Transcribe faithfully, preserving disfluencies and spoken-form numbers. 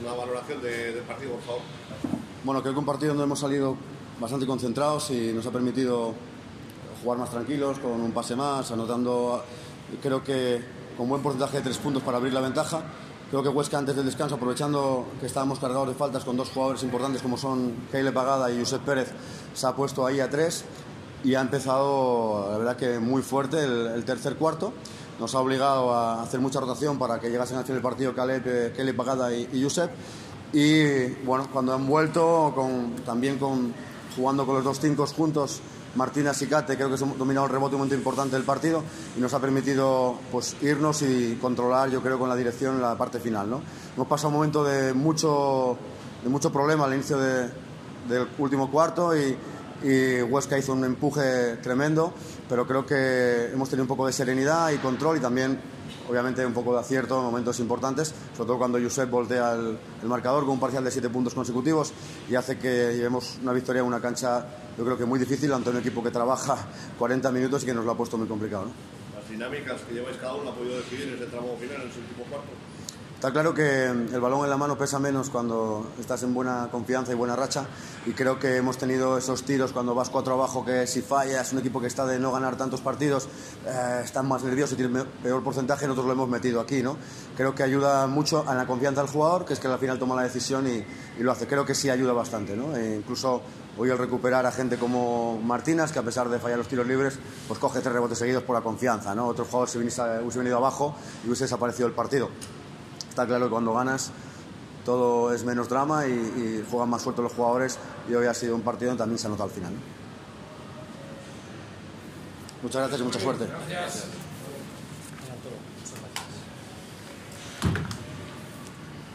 la valoración de, del partido, por favor. Bueno, creo que un partido donde hemos salido bastante concentrados y nos ha permitido jugar más tranquilos, con un pase más, anotando, creo que con buen porcentaje de tres puntos para abrir la ventaja. Creo que Huesca, antes del descanso, aprovechando que estábamos cargados de faltas con dos jugadores importantes como son Keile Pagada y Josep Pérez, se ha puesto ahí a tres y ha empezado, la verdad que muy fuerte el, el tercer cuarto. Nos ha obligado a hacer mucha rotación para que llegasen al final del partido Caleb, Keile Pagada y, y Josep. Y bueno, cuando han vuelto, con, también con, jugando con los dos cinco juntos, Martínez y Cate, creo que hemos dominado el rebote, un momento importante del partido, y nos ha permitido pues irnos y controlar, yo creo, con la dirección en la parte final, ¿no? Hemos pasado un momento de mucho, de mucho problema al inicio de, del último cuarto y, y Huesca hizo un empuje tremendo, pero creo que hemos tenido un poco de serenidad y control y también, obviamente, un poco de acierto en momentos importantes, sobre todo cuando Josep voltea el, el marcador con un parcial de siete puntos consecutivos y hace que llevemos una victoria en una cancha, yo creo que muy difícil ante un equipo que trabaja cuarenta minutos y que nos lo ha puesto muy complicado, ¿no? Las dinámicas que lleváis cada uno ha podido decidir ese tramo final en su último cuarto. Está claro que el balón en la mano pesa menos cuando estás en buena confianza y buena racha, y creo que hemos tenido esos tiros cuando vas cuatro abajo, que si fallas, un equipo que está de no ganar tantos partidos, eh, están más nerviosos y tienen peor porcentaje. Nosotros lo hemos metido aquí, ¿no? Creo que ayuda mucho a la confianza del jugador, que es que al final toma la decisión y, y lo hace. Creo que sí ayuda bastante, ¿no? E incluso hoy el recuperar a gente como Martínez, que a pesar de fallar los tiros libres, pues coge tres rebotes seguidos por la confianza, ¿no? Otros jugadores se hubiese venido abajo y hubiese desaparecido el partido. Está claro que cuando ganas todo es menos drama y, y juegan más sueltos los jugadores, y hoy ha sido un partido donde también se ha notado al final, ¿no? Muchas gracias y mucha suerte. Gracias.